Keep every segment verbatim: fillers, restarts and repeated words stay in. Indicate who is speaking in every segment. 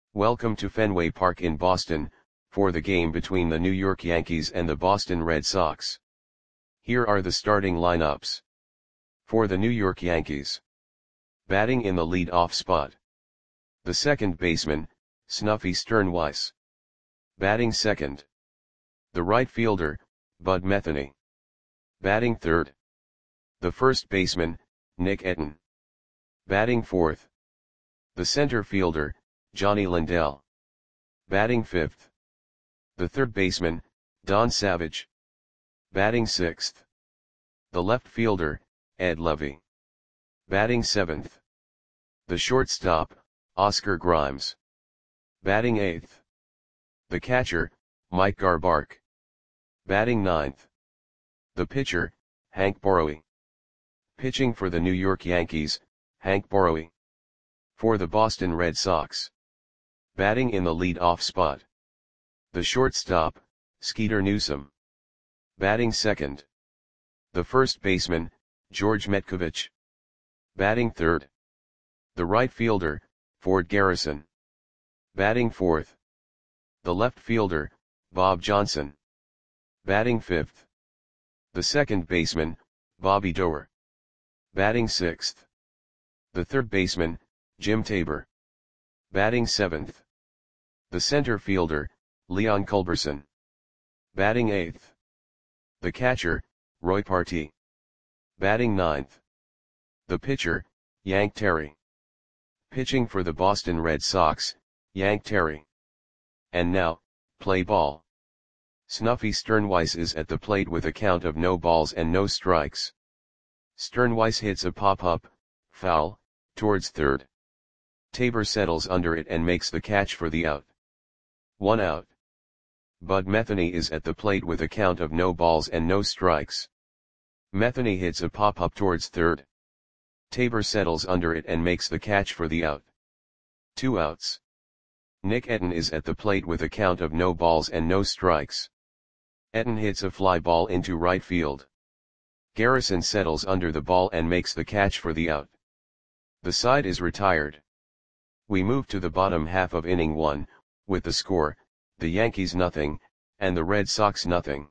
Speaker 1: Welcome to Fenway Park in Boston, for the game between the New York Yankees and the Boston Red Sox. Here are the starting lineups. For the New York Yankees. Batting in the lead-off spot. The second baseman, Snuffy Sternweiss. Batting second. The right fielder, Bud Metheny. Batting third. The first baseman, Nick Etten. Batting fourth. The center fielder, Johnny Lindell. Batting fifth. The third baseman, Don Savage. Batting sixth. The left fielder, Ed Levy. Batting seventh. The shortstop, Oscar Grimes. Batting eighth. The catcher, Mike Garbark. Batting ninth. The pitcher, Hank Borowy. Pitching for the New York Yankees, Hank Borowy. For the Boston Red Sox. Batting in the lead-off spot. The shortstop, Skeeter Newsom. Batting second. The first baseman, George Metcovich. Batting third. The right fielder, Ford Garrison. Batting fourth. The left fielder, Bob Johnson. Batting fifth. The second baseman, Bobby Doerr. Batting sixth. The third baseman, Jim Tabor. Batting seventh. The center fielder, Leon Culberson. Batting eighth. The catcher, Roy Partee. Batting ninth. The pitcher, Yank Terry. Pitching for the Boston Red Sox, Yank Terry. And now, play ball. Snuffy Sternweiss is at the plate with a count of no balls and no strikes. Sternweiss hits a pop-up, foul, towards third. Tabor settles under it and makes the catch for the out. One out. Bud Metheny is at the plate with a count of no balls and no strikes. Metheny hits a pop-up towards third. Tabor settles under it and makes the catch for the out. Two outs. Nick Etten is at the plate with a count of no balls and no strikes. Etten hits a fly ball into right field. Garrison settles under the ball and makes the catch for the out. The side is retired. We move to the bottom half of inning one, with the score, the Yankees nothing, and the Red Sox nothing.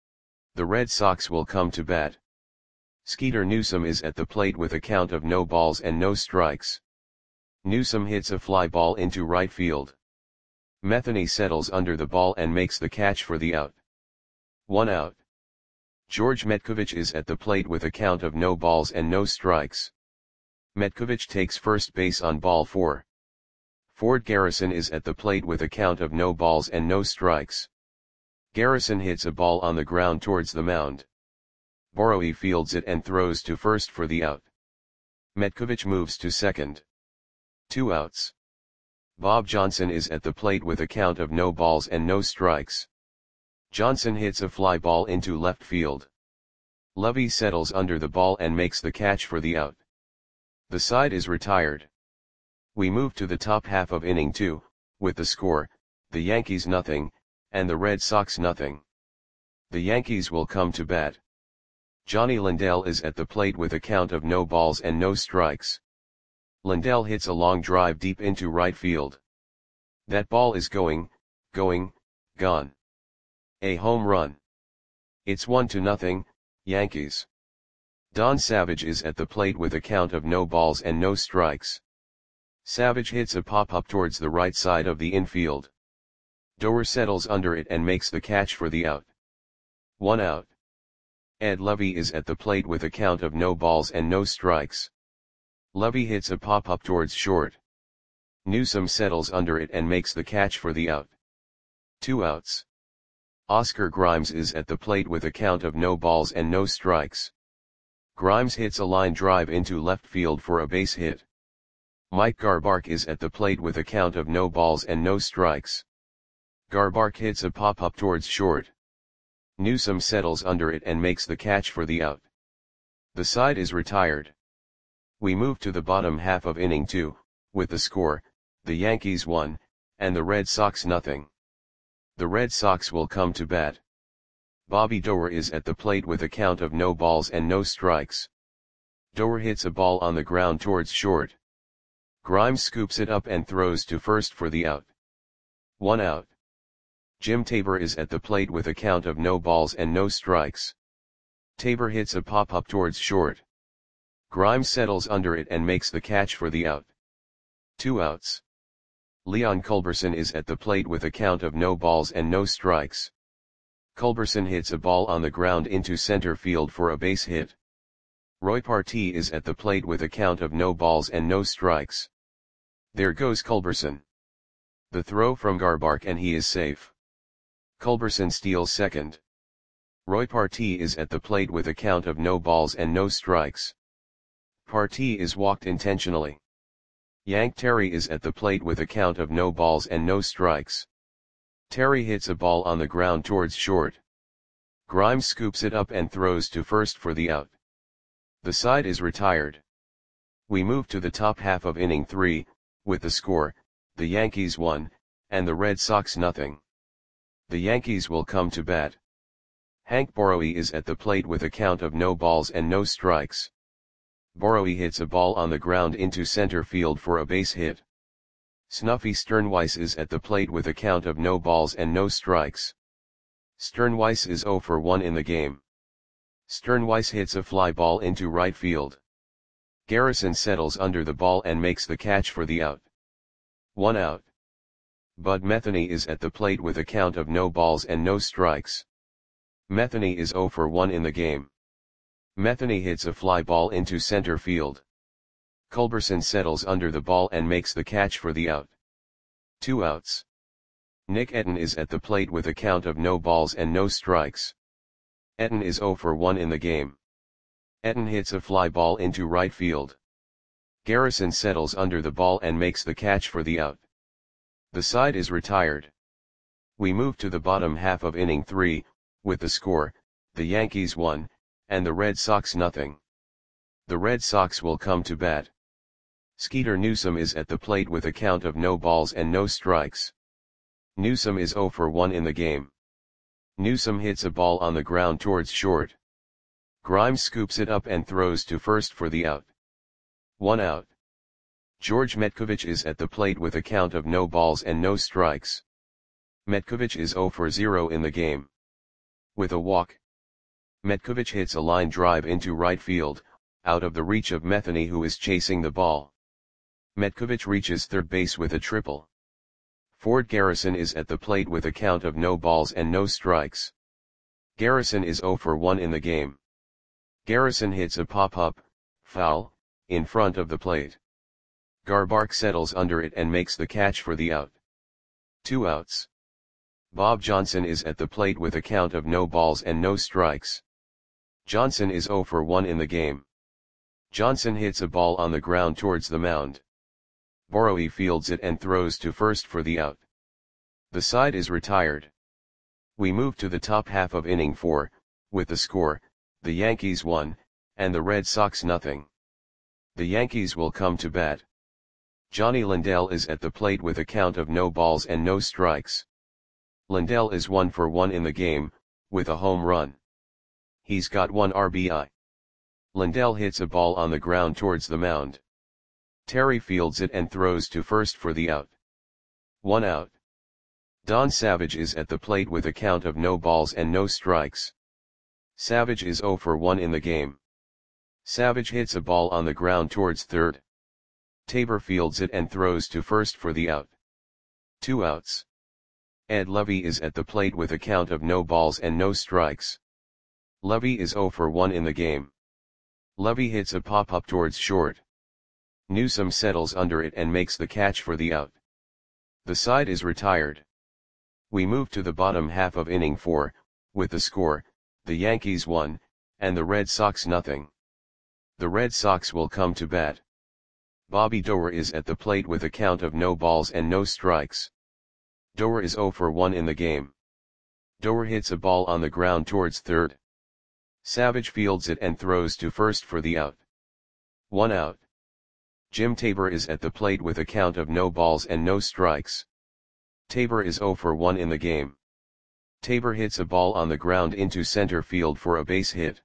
Speaker 1: The Red Sox will come to bat. Skeeter Newsom is at the plate with a count of no balls and no strikes. Newsom hits a fly ball into right field. Metheny settles under the ball and makes the catch for the out. One out. George Metcovich is at the plate with a count of no balls and no strikes. Metcovich takes first base on ball four. Ford Garrison is at the plate with a count of no balls and no strikes. Garrison hits a ball on the ground towards the mound. Borowy fields it and throws to first for the out. Metcovich moves to second. Two outs. Bob Johnson is at the plate with a count of no balls and no strikes. Johnson hits a fly ball into left field. Levy settles under the ball and makes the catch for the out. The side is retired. We move to the top half of inning two, with the score, the Yankees nothing, and the Red Sox nothing. The Yankees will come to bat. Johnny Lindell is at the plate with a count of no balls and no strikes. Lindell hits a long drive deep into right field. That ball is going, going, gone. A home run. It's one to nothing, Yankees. Don Savage is at the plate with a count of no balls and no strikes. Savage hits a pop-up towards the right side of the infield. Doerr settles under it and makes the catch for the out. One out. Ed Levy is at the plate with a count of no balls and no strikes. Levy hits a pop-up towards short. Newsom settles under it and makes the catch for the out. Two outs. Oscar Grimes is at the plate with a count of no balls and no strikes. Grimes hits a line drive into left field for a base hit. Mike Garbark is at the plate with a count of no balls and no strikes. Garbark hits a pop-up towards short. Newsom settles under it and makes the catch for the out. The side is retired. We move to the bottom half of inning two, with the score, the Yankees one, and the Red Sox nothing. The Red Sox will come to bat. Bobby Doerr is at the plate with a count of no balls and no strikes. Doerr hits a ball on the ground towards short. Grimes scoops it up and throws to first for the out. One out. Jim Tabor is at the plate with a count of no balls and no strikes. Tabor hits a pop-up towards short. Grimes settles under it and makes the catch for the out. Two outs. Leon Culberson is at the plate with a count of no balls and no strikes. Culberson hits a ball on the ground into center field for a base hit. Roy Partee is at the plate with a count of no balls and no strikes. There goes Culberson. The throw from Garbark and he is safe. Culberson steals second. Roy Partee is at the plate with a count of no balls and no strikes. Partee is walked intentionally. Yank Terry is at the plate with a count of no balls and no strikes. Terry hits a ball on the ground towards short. Grimes scoops it up and throws to first for the out. The side is retired. We move to the top half of inning three, with the score, the Yankees one, and the Red Sox nothing. The Yankees will come to bat. Hank Borowy is at the plate with a count of no balls and no strikes. Borowy hits a ball on the ground into center field for a base hit. Snuffy Sternweiss is at the plate with a count of no balls and no strikes. Sternweiss is zero for one in the game. Sternweiss hits a fly ball into right field. Garrison settles under the ball and makes the catch for the out. One out. Bud Metheny is at the plate with a count of no balls and no strikes. Metheny is zero for one in the game. Metheny hits a fly ball into center field. Culberson settles under the ball and makes the catch for the out. Two outs. Nick Etten is at the plate with a count of no balls and no strikes. Etten is zero for one in the game. Etten hits a fly ball into right field. Garrison settles under the ball and makes the catch for the out. The side is retired. We move to the bottom half of inning three, with the score, the Yankees one, and the Red Sox nothing. The Red Sox will come to bat. Skeeter Newsom is at the plate with a count of no balls and no strikes. Newsom is zero for one in the game. Newsom hits a ball on the ground towards short. Grimes scoops it up and throws to first for the out. One out. George Metkovich is at the plate with a count of no balls and no strikes. Metkovich is zero for zero in the game. With a walk, Metkovich hits a line drive into right field, out of the reach of Metheny, who is chasing the ball. Metkovich reaches third base with a triple. Ford Garrison is at the plate with a count of no balls and no strikes. Garrison is zero for one in the game. Garrison hits a pop-up, foul, in front of the plate. Garbark settles under it and makes the catch for the out. Two outs. Bob Johnson is at the plate with a count of no balls and no strikes. Johnson is zero for one in the game. Johnson hits a ball on the ground towards the mound. Borowy fields it and throws to first for the out. The side is retired. We move to the top half of inning four, with the score, the Yankees one, and the Red Sox nothing. The Yankees will come to bat. Johnny Lindell is at the plate with a count of no balls and no strikes. Lindell is one for one in the game, with a home run. He's got one R B I. Lindell hits a ball on the ground towards the mound. Terry fields it and throws to first for the out. One out. Don Savage is at the plate with a count of no balls and no strikes. Savage is zero for one in the game. Savage hits a ball on the ground towards third. Tabor fields it and throws to first for the out. Two outs. Ed Levy is at the plate with a count of no balls and no strikes. Levy is zero for one in the game. Levy hits a pop-up towards short. Newsom settles under it and makes the catch for the out. The side is retired. We move to the bottom half of inning four, with the score, the Yankees one, and the Red Sox nothing. The Red Sox will come to bat. Bobby Doerr is at the plate with a count of no balls and no strikes. Doerr is zero for one in the game. Doerr hits a ball on the ground towards third. Savage fields it and throws to first for the out. One out. Jim Tabor is at the plate with a count of no balls and no strikes. Tabor is zero for one in the game. Tabor hits a ball on the ground into center field for a base hit.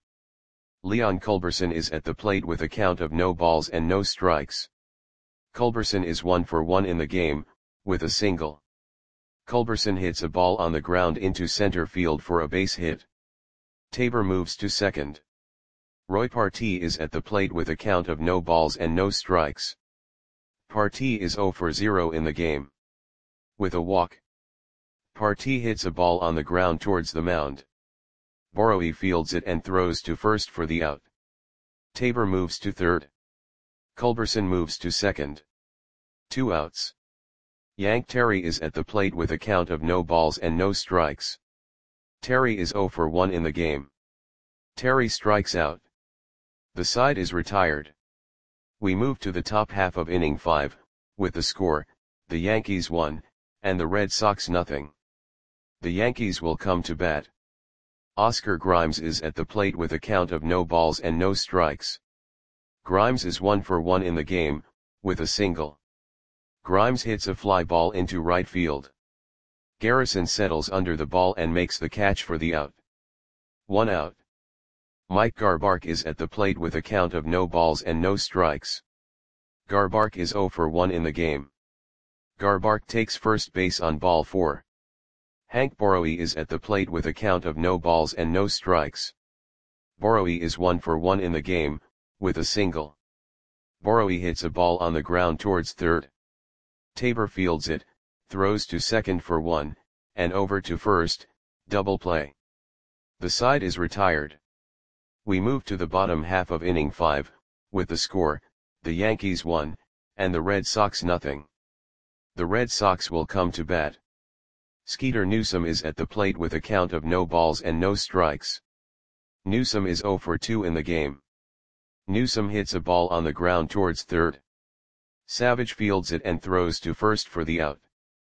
Speaker 1: Leon Culberson is at the plate with a count of no balls and no strikes. Culberson is one for one in the game, with a single. Culberson hits a ball on the ground into center field for a base hit. Tabor moves to second. Roy Partee is at the plate with a count of no balls and no strikes. Partee is zero for zero in the game. With a walk, Partee hits a ball on the ground towards the mound. Borowy fields it and throws to first for the out. Tabor moves to third. Culberson moves to second. Two outs. Yank Terry is at the plate with a count of no balls and no strikes. Terry is zero for one in the game. Terry strikes out. The side is retired. We move to the top half of inning five, with the score, the Yankees one, and the Red Sox nothing. The Yankees will come to bat. Oscar Grimes is at the plate with a count of no balls and no strikes. Grimes is one for one in the game, with a single. Grimes hits a fly ball into right field. Garrison settles under the ball and makes the catch for the out. One out. Mike Garbark is at the plate with a count of no balls and no strikes. Garbark is zero for one in the game. Garbark takes first base on ball four. Hank Borowy is at the plate with a count of no balls and no strikes. Borowy is one for one in the game, with a single. Borowy hits a ball on the ground towards third. Tabor fields it, throws to second for one, and over to first, double play. The side is retired. We move to the bottom half of inning five, with the score, the Yankees one, and the Red Sox nothing. The Red Sox will come to bat. Skeeter Newsom is at the plate with a count of no balls and no strikes. Newsom is zero for two in the game. Newsom hits a ball on the ground towards third. Savage fields it and throws to first for the out.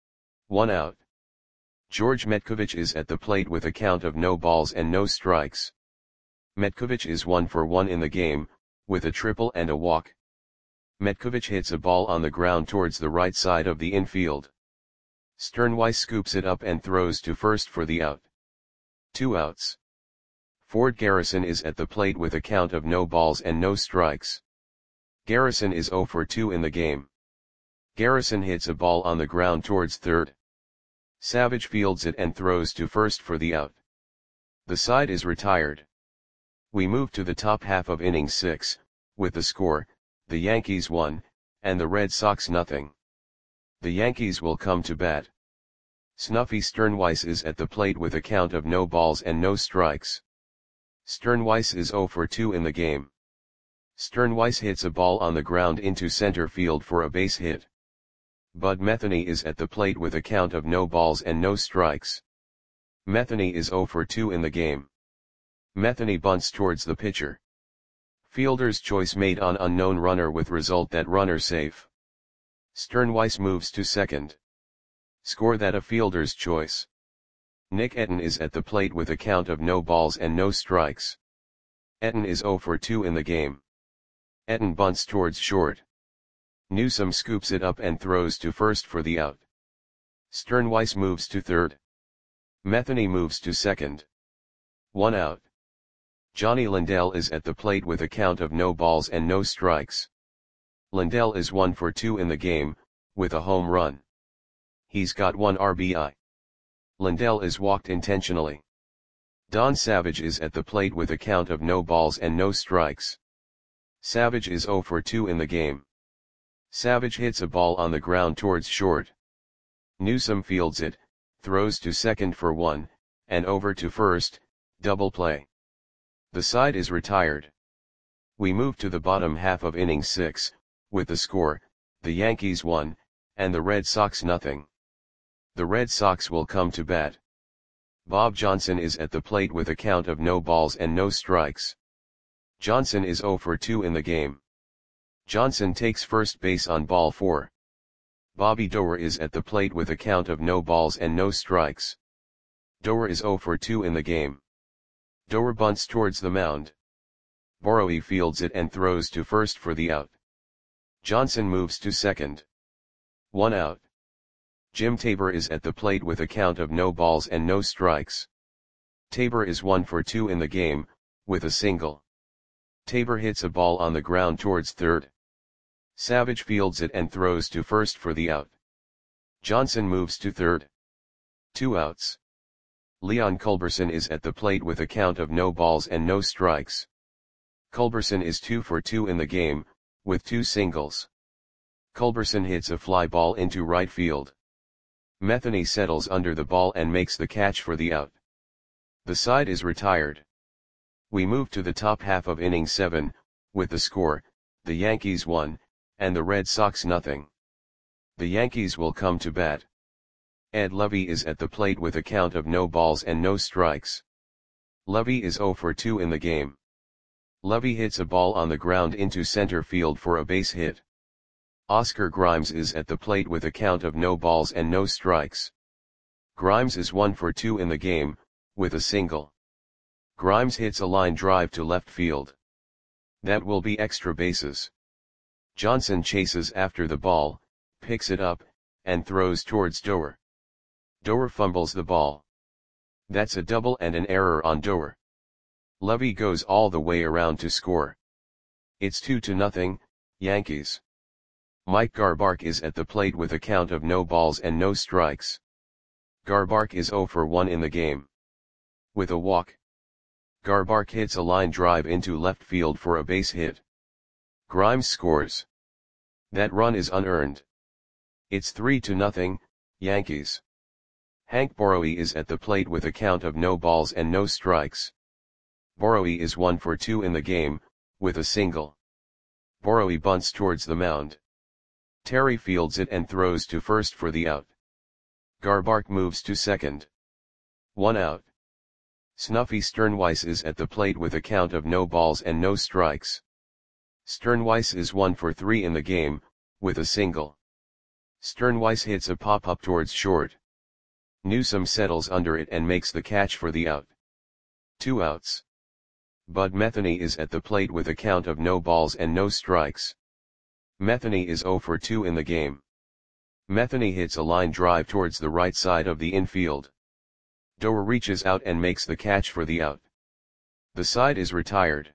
Speaker 1: One out. George Metkovich is at the plate with a count of no balls and no strikes. Metkovich is one for one in the game, with a triple and a walk. Metkovich hits a ball on the ground towards the right side of the infield. Sternweiss scoops it up and throws to first for the out. Two outs. Ford Garrison is at the plate with a count of no balls and no strikes. Garrison is zero for two in the game. Garrison hits a ball on the ground towards third. Savage fields it and throws to first for the out. The side is retired. We move to the top half of inning six, with the score, the Yankees one, and the Red Sox nothing. The Yankees will come to bat. Snuffy Sternweiss is at the plate with a count of no balls and no strikes. Sternweiss is zero for two in the game. Sternweiss hits a ball on the ground into center field for a base hit. Bud Metheny is at the plate with a count of no balls and no strikes. Metheny is zero for two in the game. Metheny bunts towards the pitcher. Fielder's choice made on unknown runner with result that runner safe. Sternweiss moves to second. Score that a fielder's choice. Nick Etten is at the plate with a count of no balls and no strikes. Etten is zero for two in the game. Etten bunts towards short. Newsom scoops it up and throws to first for the out. Sternweiss moves to third. Metheny moves to second. One out. Johnny Lindell is at the plate with a count of no balls and no strikes. Lindell is one for two in the game, with a home run. He's got one R B I. Lindell is walked intentionally. Don Savage is at the plate with a count of no balls and no strikes. Savage is zero for two in the game. Savage hits a ball on the ground towards short. Newsom fields it, throws to second for one, and over to first, double play. The side is retired. We move to the bottom half of inning six, with the score, the Yankees one, and the Red Sox nothing. The Red Sox will come to bat. Bob Johnson is at the plate with a count of no balls and no strikes. Johnson is zero for two in the game. Johnson takes first base on ball four. Bobby Doerr is at the plate with a count of no balls and no strikes. Doerr is zero for two in the game. Doerr bunts towards the mound. Borowy fields it and throws to first for the out. Johnson moves to second. One out. Jim Tabor is at the plate with a count of no balls and no strikes. Tabor is one for two in the game, with a single. Tabor hits a ball on the ground towards third. Savage fields it and throws to first for the out. Johnson moves to third. Two outs. Leon Culberson is at the plate with a count of no balls and no strikes. Culberson is two for two in the game, with two singles. Culberson hits a fly ball into right field. Metheny settles under the ball and makes the catch for the out. The side is retired. We move to the top half of inning seven, with the score, the Yankees one, and the Red Sox nothing. The Yankees will come to bat. Ed Lovey is at the plate with a count of no balls and no strikes. Lovey is zero for two in the game. Lovey hits a ball on the ground into center field for a base hit. Oscar Grimes is at the plate with a count of no balls and no strikes. Grimes is one for two in the game, with a single. Grimes hits a line drive to left field. That will be extra bases. Johnson chases after the ball, picks it up, and throws towards Doer. Doer fumbles the ball. That's a double and an error on Doer. Lovey goes all the way around to score. It's two to nothing, Yankees. Mike Garbark is at the plate with a count of no balls and no strikes. Garbark is zero for one in the game. With a walk. Garbark hits a line drive into left field for a base hit. Grimes scores. That run is unearned. It's three to nothing, Yankees. Hank Borowy is at the plate with a count of no balls and no strikes. Borowy is one for two in the game, with a single. Borowy bunts towards the mound. Terry fields it and throws to first for the out. Garbark moves to second. One out. Snuffy Sternweiss is at the plate with a count of no balls and no strikes. Sternweiss is one for three in the game, with a single. Sternweiss hits a pop-up towards short. Newsom settles under it and makes the catch for the out. Two outs. Bud Metheny is at the plate with a count of no balls and no strikes. Metheny is zero for two in the game. Metheny hits a line drive towards the right side of the infield. Doer reaches out and makes the catch for the out. The side is retired.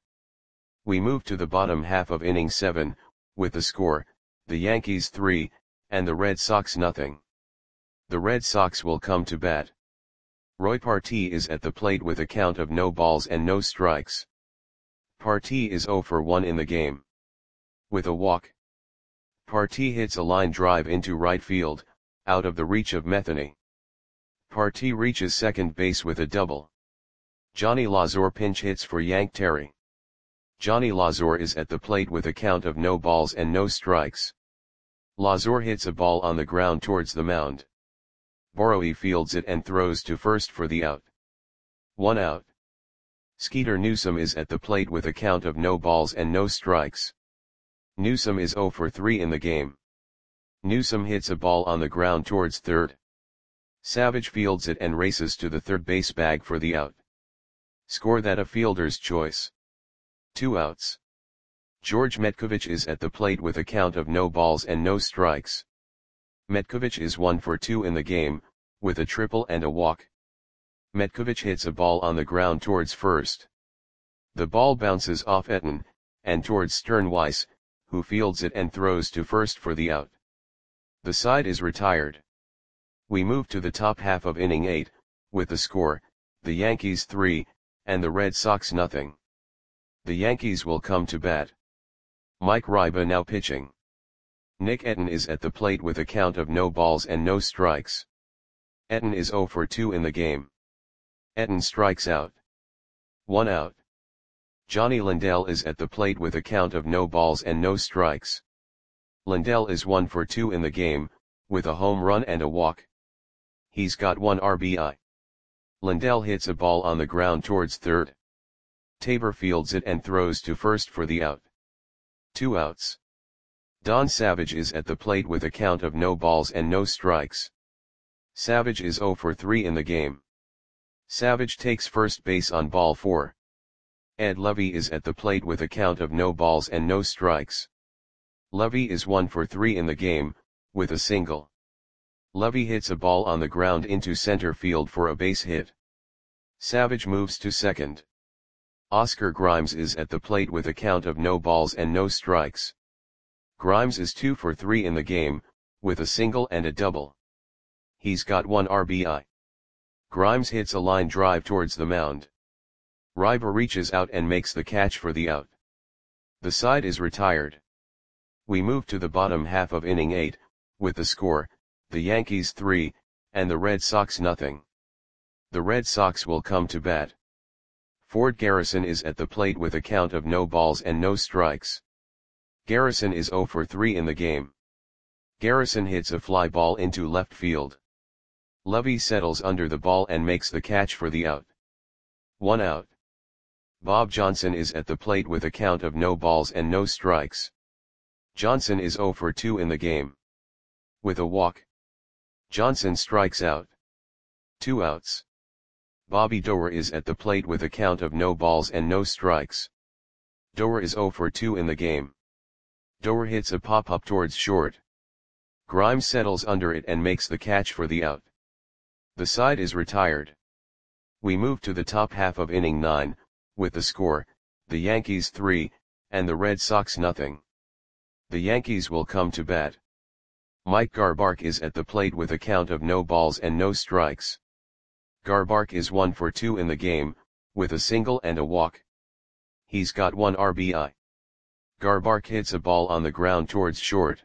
Speaker 1: We move to the bottom half of inning seven, with the score, the Yankees three, and the Red Sox nothing. The Red Sox will come to bat. Roy Partee is at the plate with a count of no balls and no strikes. Partee is zero for one in the game. With a walk. Partee hits a line drive into right field, out of the reach of Metheny. Partee reaches second base with a double. Johnny Lazor pinch hits for Yank Terry. Johnny Lazor is at the plate with a count of no balls and no strikes. Lazor hits a ball on the ground towards the mound. Borowy fields it and throws to first for the out. One out. Skeeter Newsom is at the plate with a count of no balls and no strikes. Newsom is zero for three in the game. Newsom hits a ball on the ground towards third. Savage fields it and races to the third base bag for the out. Score that a fielder's choice. Two outs. George Metkovich is at the plate with a count of no balls and no strikes. Metkovich is one for two in the game, with a triple and a walk. Metkovich hits a ball on the ground towards first. The ball bounces off Etten, and towards Sternweiss, who fields it and throws to first for the out. The side is retired. We move to the top half of inning eight, with the score, the Yankees three, and the Red Sox nothing. The Yankees will come to bat. Mike Ryba now pitching. Nick Etten is at the plate with a count of no balls and no strikes. Etten is zero for two in the game. Etten strikes out. One out. Johnny Lindell is at the plate with a count of no balls and no strikes. Lindell is one for two in the game, with a home run and a walk. He's got one R B I. Lindell hits a ball on the ground towards third. Tabor fields it and throws to first for the out. Two outs. Don Savage is at the plate with a count of no balls and no strikes. Savage is zero for three in the game. Savage takes first base on ball four. Ed Lovey is at the plate with a count of no balls and no strikes. Lovey is one for three in the game, with a single. Lovey hits a ball on the ground into center field for a base hit. Savage moves to second. Oscar Grimes is at the plate with a count of no balls and no strikes. Grimes is two for three in the game, with a single and a double. He's got one R B I. Grimes hits a line drive towards the mound. Ryber reaches out and makes the catch for the out. The side is retired. We move to the bottom half of inning eight, with the score, the Yankees three, and the Red Sox nothing. The Red Sox will come to bat. Ford Garrison is at the plate with a count of no balls and no strikes. Garrison is oh for three in the game. Garrison hits a fly ball into left field. Lovey settles under the ball and makes the catch for the out. One out. Bob Johnson is at the plate with a count of no balls and no strikes. Johnson is oh for two in the game. With a walk, Johnson strikes out. Two outs. Bobby Doerr is at the plate with a count of no balls and no strikes. Doerr is oh for two in the game. Doerr hits a pop-up towards short. Grimes settles under it and makes the catch for the out. The side is retired. We move to the top half of inning nine, with the score, the Yankees three, and the Red Sox nothing. The Yankees will come to bat. Mike Garbark is at the plate with a count of no balls and no strikes. Garbark is one for two in the game, with a single and a walk. He's got one R B I. Garbark hits a ball on the ground towards short.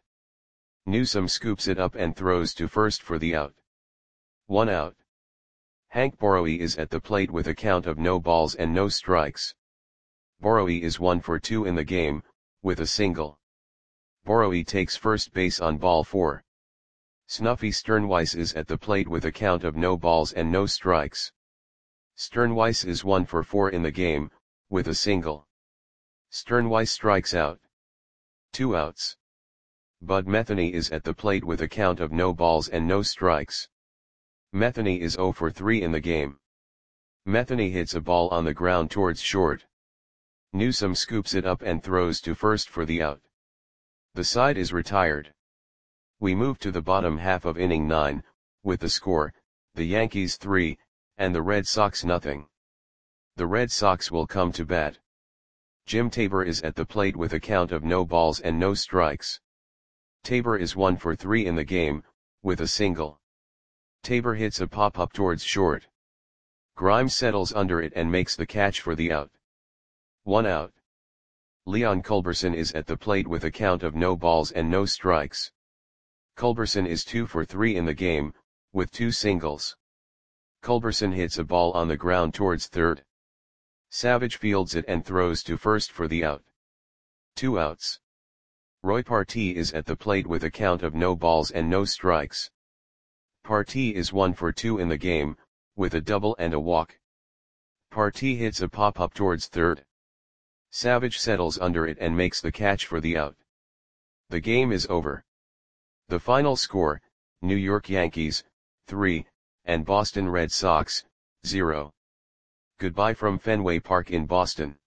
Speaker 1: Newsom scoops it up and throws to first for the out. One out. Hank Borowy is at the plate with a count of no balls and no strikes. Borowy is one for two in the game, with a single. Borowy takes first base on ball four. Snuffy Sternweiss is at the plate with a count of no balls and no strikes. Sternweiss is one for four in the game, with a single. Sternweiss strikes out. Two outs. Bud Metheny is at the plate with a count of no balls and no strikes. Metheny is oh for three in the game. Metheny hits a ball on the ground towards short. Newsom scoops it up and throws to first for the out. The side is retired. We move to the bottom half of inning nine, with the score, the Yankees three, and the Red Sox nothing. The Red Sox will come to bat. Jim Tabor is at the plate with a count of no balls and no strikes. Tabor is one for three in the game, with a single. Tabor hits a pop-up towards short. Grimes settles under it and makes the catch for the out. One out. Leon Culberson is at the plate with a count of no balls and no strikes. Culberson is two for three in the game, with two singles. Culberson hits a ball on the ground towards third. Savage fields it and throws to first for the out. Two outs. Roy Partee is at the plate with a count of no balls and no strikes. Partee is one for two in the game, with a double and a walk. Partee hits a pop-up towards third. Savage settles under it and makes the catch for the out. The game is over. The final score, New York Yankees, three, and Boston Red Sox, zero. Goodbye from Fenway Park in Boston.